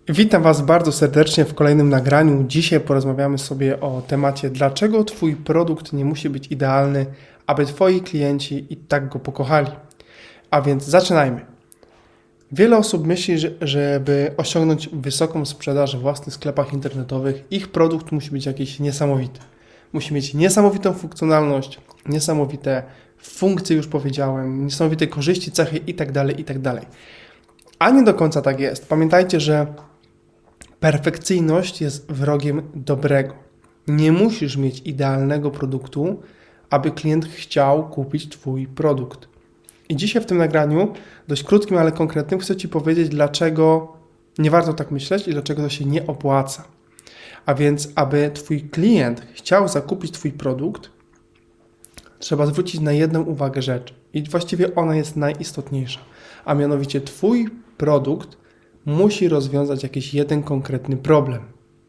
Witam Was bardzo serdecznie w kolejnym nagraniu. Dzisiaj porozmawiamy sobie o temacie, dlaczego Twój produkt nie musi być idealny, aby Twoi klienci i tak go pokochali. A więc zaczynajmy. Wiele osób myśli, że żeby osiągnąć wysoką sprzedaż w własnych sklepach internetowych, ich produkt musi być jakiś niesamowity. Musi mieć niesamowitą funkcjonalność, niesamowite funkcje, już powiedziałem, niesamowite korzyści, cechy itd., itd. A nie do końca tak jest. Pamiętajcie, że perfekcyjność jest wrogiem dobrego. Nie musisz mieć idealnego produktu, aby klient chciał kupić Twój produkt. I dzisiaj w tym nagraniu, dość krótkim, ale konkretnym, chcę Ci powiedzieć, dlaczego nie warto tak myśleć i dlaczego to się nie opłaca. A więc, aby Twój klient chciał zakupić Twój produkt, trzeba zwrócić na jedną uwagę rzecz. I właściwie ona jest najistotniejsza. A mianowicie Twój produkt musi rozwiązać jakiś jeden konkretny problem.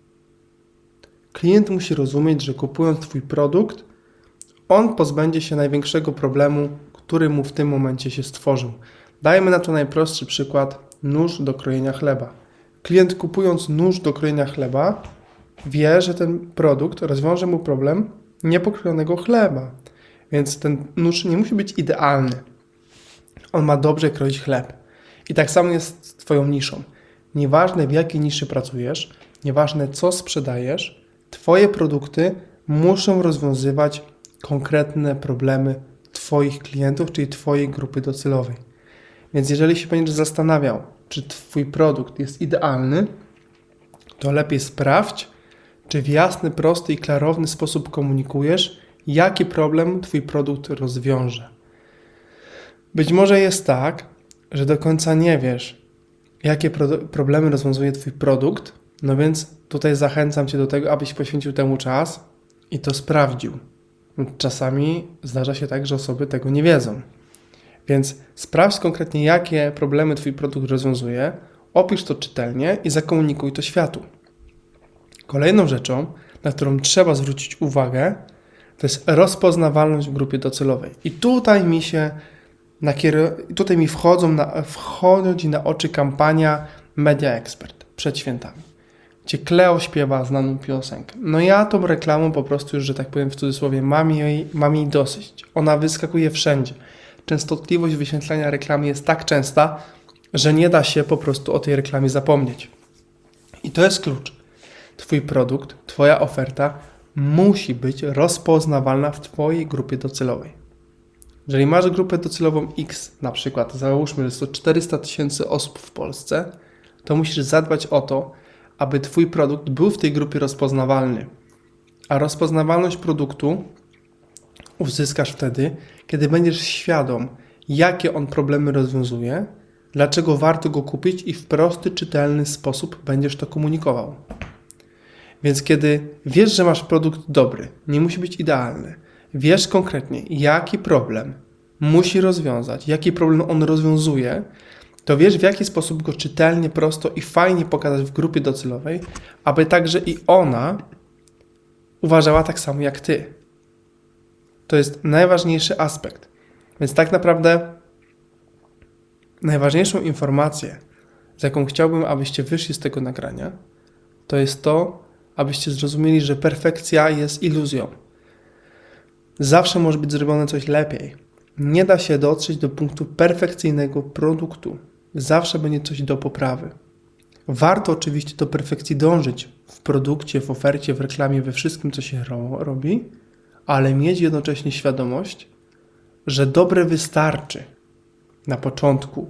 Klient musi rozumieć, że kupując Twój produkt, on pozbędzie się największego problemu, który mu w tym momencie się stworzył. Dajmy na to najprostszy przykład, nóż do krojenia chleba. Klient kupując nóż do krojenia chleba wie, że ten produkt rozwiąże mu problem niepokrojonego chleba. Więc ten nóż nie musi być idealny. On ma dobrze kroić chleb. I tak samo jest z Twoją niszą. Nieważne w jakiej niszy pracujesz, nieważne co sprzedajesz, Twoje produkty muszą rozwiązywać konkretne problemy Twoich klientów, czyli Twojej grupy docelowej. Więc jeżeli się będziesz zastanawiał, czy Twój produkt jest idealny, to lepiej sprawdź, czy w jasny, prosty i klarowny sposób komunikujesz, jaki problem Twój produkt rozwiąże. Być może jest tak, że do końca nie wiesz, jakie problemy rozwiązuje Twój produkt, no więc tutaj zachęcam Cię do tego, abyś poświęcił temu czas i to sprawdził. Czasami zdarza się tak, że osoby tego nie wiedzą. Więc sprawdź konkretnie, jakie problemy Twój produkt rozwiązuje, opisz to czytelnie i zakomunikuj to światu. Kolejną rzeczą, na którą trzeba zwrócić uwagę, to jest rozpoznawalność w grupie docelowej. I tutaj mi wchodzi na oczy kampania Media Expert przed świętami, gdzie Kleo śpiewa znaną piosenkę. No ja tą reklamą po prostu już, że tak powiem w cudzysłowie, mam jej dosyć. Ona wyskakuje wszędzie. Częstotliwość wyświetlania reklamy jest tak częsta, że nie da się po prostu o tej reklamie zapomnieć. I to jest klucz. Twój produkt, Twoja oferta musi być rozpoznawalna w Twojej grupie docelowej. Jeżeli masz grupę docelową X, na przykład załóżmy, że jest to 400 000 osób w Polsce, to musisz zadbać o to, aby Twój produkt był w tej grupie rozpoznawalny. A rozpoznawalność produktu uzyskasz wtedy, kiedy będziesz świadom, jakie on problemy rozwiązuje, dlaczego warto go kupić i w prosty, czytelny sposób będziesz to komunikował. Więc kiedy wiesz, że masz produkt dobry, nie musi być idealny, wiesz konkretnie, jaki problem musi rozwiązać, jaki problem on rozwiązuje, to wiesz, w jaki sposób go czytelnie, prosto i fajnie pokazać w grupie docelowej, aby także i ona uważała tak samo jak Ty. To jest najważniejszy aspekt. Więc tak naprawdę najważniejszą informację, z jaką chciałbym, abyście wyszli z tego nagrania, to jest to, abyście zrozumieli, że perfekcja jest iluzją. Zawsze może być zrobione coś lepiej. Nie da się dotrzeć do punktu perfekcyjnego produktu. Zawsze będzie coś do poprawy. Warto oczywiście do perfekcji dążyć w produkcie, w ofercie, w reklamie, we wszystkim, co się robi, ale mieć jednocześnie świadomość, że dobre wystarczy na początku.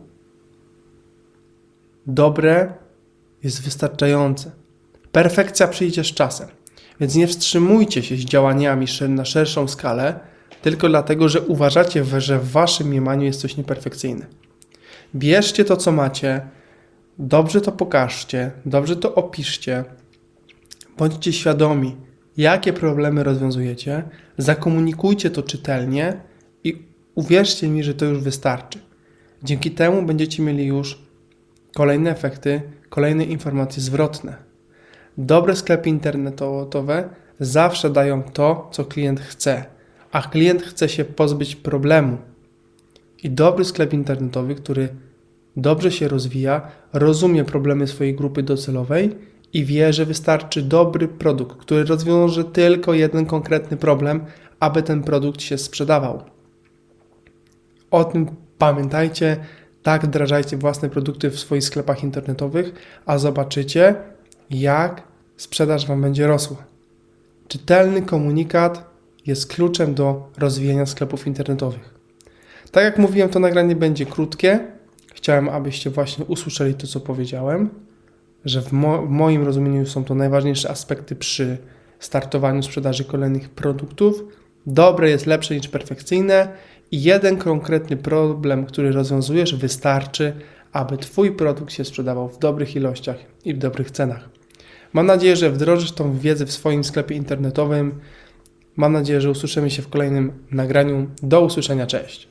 Dobre jest wystarczające. Perfekcja przyjdzie z czasem, więc nie wstrzymujcie się z działaniami na szerszą skalę, tylko dlatego, że uważacie, że w waszym mniemaniu jest coś nieperfekcyjne. Bierzcie to, co macie, dobrze to pokażcie, dobrze to opiszcie, bądźcie świadomi, jakie problemy rozwiązujecie, zakomunikujcie to czytelnie i uwierzcie mi, że to już wystarczy. Dzięki temu będziecie mieli już kolejne efekty, kolejne informacje zwrotne. Dobre sklepy internetowe zawsze dają to, co klient chce, a klient chce się pozbyć problemu. I dobry sklep internetowy, który dobrze się rozwija, rozumie problemy swojej grupy docelowej i wie, że wystarczy dobry produkt, który rozwiąże tylko jeden konkretny problem, aby ten produkt się sprzedawał. O tym pamiętajcie, tak wdrażajcie własne produkty w swoich sklepach internetowych, a zobaczycie, jak sprzedaż Wam będzie rosła. Czytelny komunikat jest kluczem do rozwijania sklepów internetowych. Tak jak mówiłem, to nagranie będzie krótkie. Chciałem, abyście właśnie usłyszeli to, co powiedziałem, że w moim rozumieniu są to najważniejsze aspekty przy startowaniu sprzedaży kolejnych produktów. Dobre jest lepsze niż perfekcyjne i jeden konkretny problem, który rozwiązujesz, wystarczy, aby Twój produkt się sprzedawał w dobrych ilościach i w dobrych cenach. Mam nadzieję, że wdrożysz tą wiedzę w swoim sklepie internetowym. Mam nadzieję, że usłyszymy się w kolejnym nagraniu. Do usłyszenia, cześć!